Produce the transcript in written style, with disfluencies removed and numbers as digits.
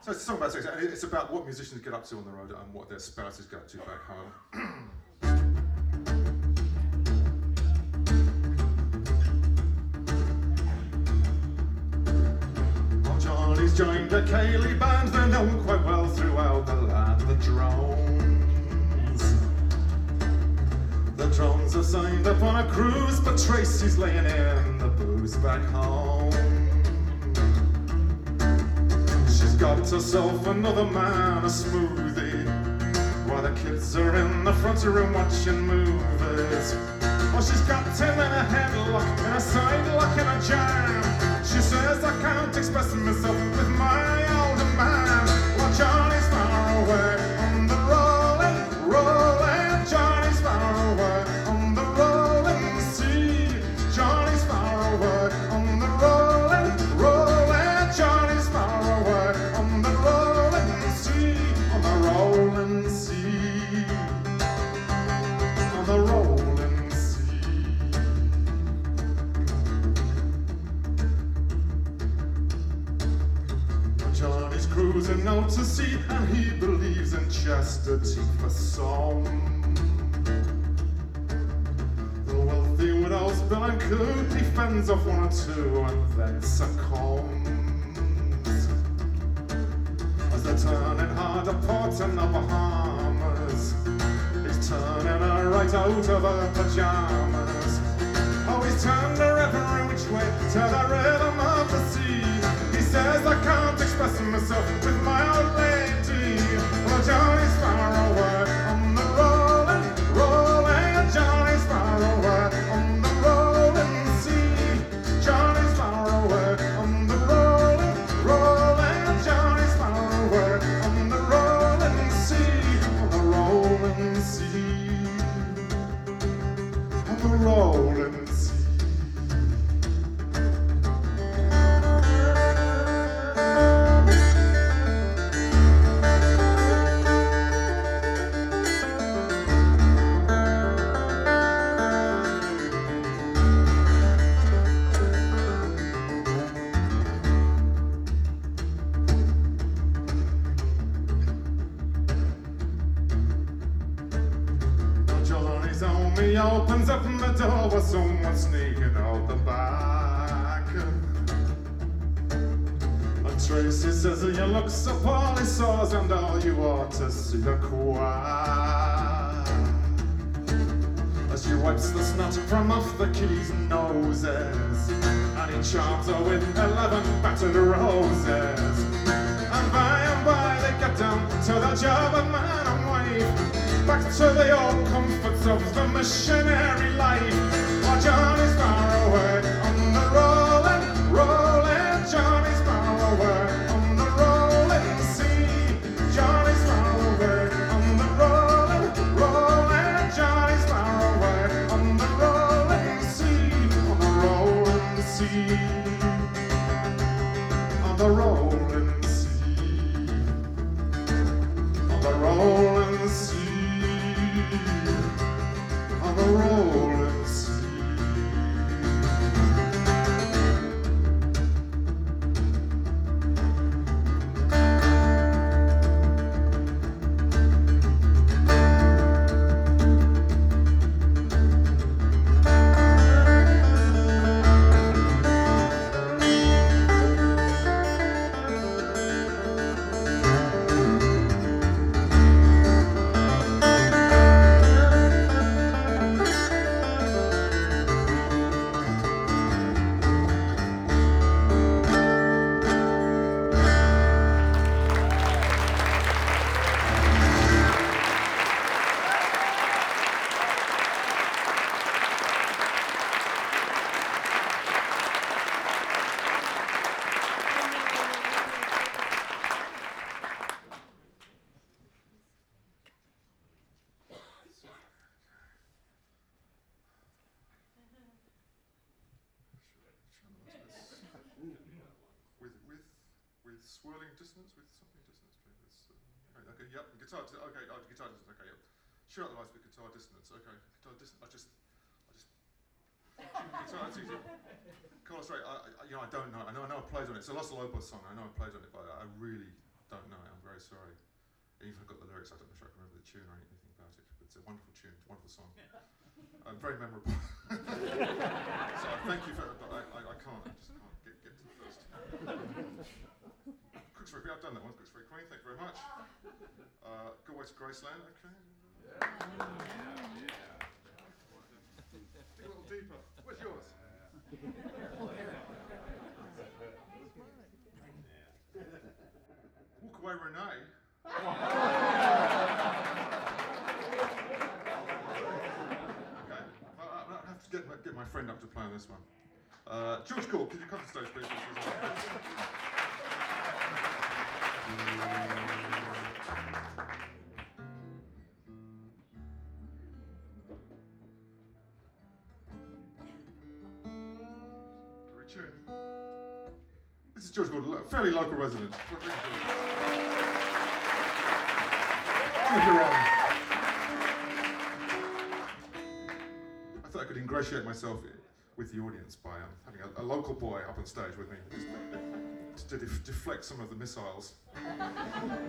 So it's a song about sex, and it's about what musicians get up to on the road and what their spouses get up to back home. Well, Johnny's joined a Cayley band, they're known quite well throughout the land. The drones are signed up on a cruise, but Tracy's laying in the booze back home. She's got herself another man, a smoothie, while the kids are in the front room watching movies. Well, she's got him in a headlock, in a side lock, in a jam. She says, I can't express myself with my older man. Well, Johnny's far away on the rolling, rolling. Johnny's far away on the rolling sea. Johnny's far away on the rolling, rolling. Johnny's far away on the rolling sea, on the rolling sea, on the rolling sea. Johnny's cruising out to sea, and he believes in chastity for song. The wealthy widows Bill and Coot, he fends off one or two and then succumbs. As they're turning hard to port in the Bahamas, he's turning her right out of her pajamas. Oh, he's turned her every which way to the rhythm of the sea. He says, I can't express myself with my old lady. Well, Johnny's far away on the rolling, rolling. Johnny's far away on the rolling sea. Johnny's far away on the rolling, rolling. Johnny's far away on the rolling sea, on the rolling sea, on the rolling sea. Johnny's home, he opens up the door with someone sneaking out the back. And Tracy says, you look so poorly sores, and all you ought to see a quack. As she wipes the snot from off the kiddies' noses, and he charms her with 11 battered roses. And by they get down to the job of man and wife, back to the old comforts of the missionary life. While Johnny's far away on the rolling, rolling. Johnny's far away on the rolling sea. Johnny's far away on the rolling, rolling. Johnny's far away on the rolling sea, on the rolling sea, on the rolling sea, on the rolling sea, on the rolling sea. With swirling dissonance, with something dissonance, please. Okay, yep, guitar, okay, guitar dissonance, okay, yep. Shut the lights with guitar dissonance, okay. Guitar dissonance, guitar, that's easy. Carlos Ray, I don't know, I know I played on it, it's a Los Lobos song, I know I played on it, but I really don't very sorry. Even I got the lyrics, I don't know if I can remember the tune or anything about it, but it's a wonderful tune, it's a wonderful song. Very memorable. So thank you for it, but I just can't get to the first. Cooksbury Queen, I've done that one, Cooksbury Queen, thank you very much. Galway to Graceland, okay. Dig a little deeper. Where's yours? Walk away, Renee. Okay, I have to get my friend up to play on this one. George Gould, could you come to the stage, please? This is George Gould, a fairly local resident. I thought I could ingratiate myself with the audience by having a local boy up on stage with me, just to deflect some of the missiles.